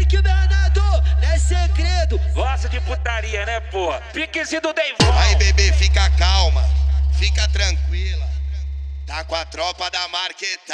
pique danado, não é segredo. Gosta de putaria, né, pô? Piquezinho do Deivão. Aí, bebê, fica calma, fica tranquila. Tá com a tropa da Marquetada.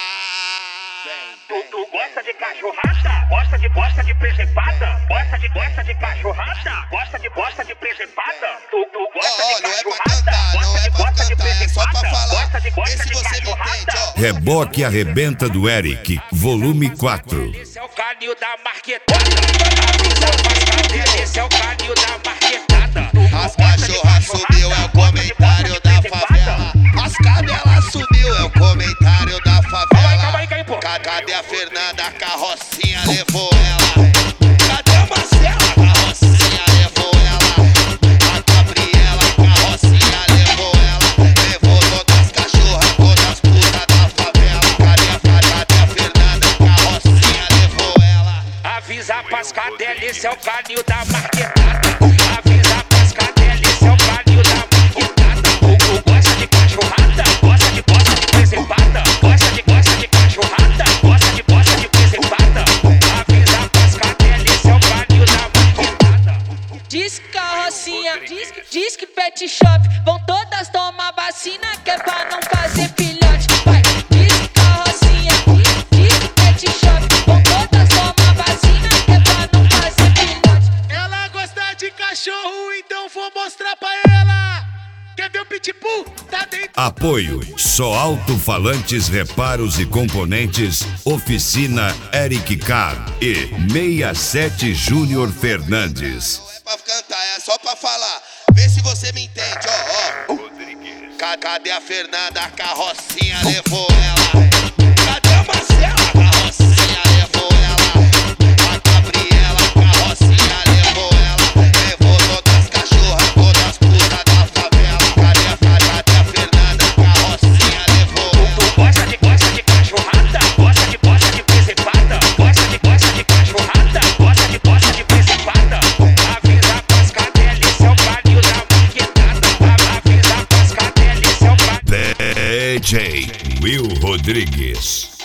Tu gosta de cachorrada? Gosta de presepada? Gosta de cachorrada? Gosta de presepada? Tu gosta de não é pra cachorrada? cantar, não é pra Gosta de cantar, é só pra presepada? falar. Gosta Vê se de você me cachorrada? entende, ó. Reboque Arrebenta do Eric, volume 4. Esse é o canil da Marquetada. Avisa pras cadeiras, esse é o canil da Marquetada. As cachorras subiu, é o comentário da favela. As cadelas subiu, é o comentário da favela. Calma aí, pô. Cadê a Fernanda? A carrocinha levou ela. Cadê a Marcela? A carrocinha levou ela. A Gabriela, a carrocinha levou ela. Levou todas as cachorras, todas as putas da favela. Cadê a Fernanda? A carrocinha levou ela. Avisa pras cadelas, esse é o canil da Marquetada. Avisa pras cadelas, esse é o canil da Marquetada. Tu gosta de cachorrada? Gosta de presepada? Gosta de cachorrada? Gosta de presepada? Avisa pras cadelas, esse é o canil da Marquetada. Diz que carrocinha, diz que pet shop. Vão todas tomar vacina que é pra não fazer filhote. Vai, diz que carrocinha, diz que pet shop. Vão todas tomar vacina que é pra não fazer filhote. Ela gosta de cachorro, então vou mostrar pra ela. Quer ver o pitbull? Tá dentro. Apoio: Só Alto-Falantes Reparos e Componentes, Oficina Eric Car e 67 Júnior Fernandes. Não é pra cantar, é só pra falar. Vê se você me entende, ó. Cadê a Fernanda? A carrocinha levou ela. Cadê a Marcela? A carrocinha levou ela. A Gabriela, a carrocinha levou ela. Levou todas as cachorras, todas as putas da favela. Cadê a Fernanda? A carrocinha levou ela. Tu gosta de cachorrada? Gosta de presepada? Gosta de cachorrada? Gosta de presepada? Avisa pras cadelas, esse é o canil da Marquetada. Avisa pras cadelas, esse é o canil. DJ Will Rodrigues.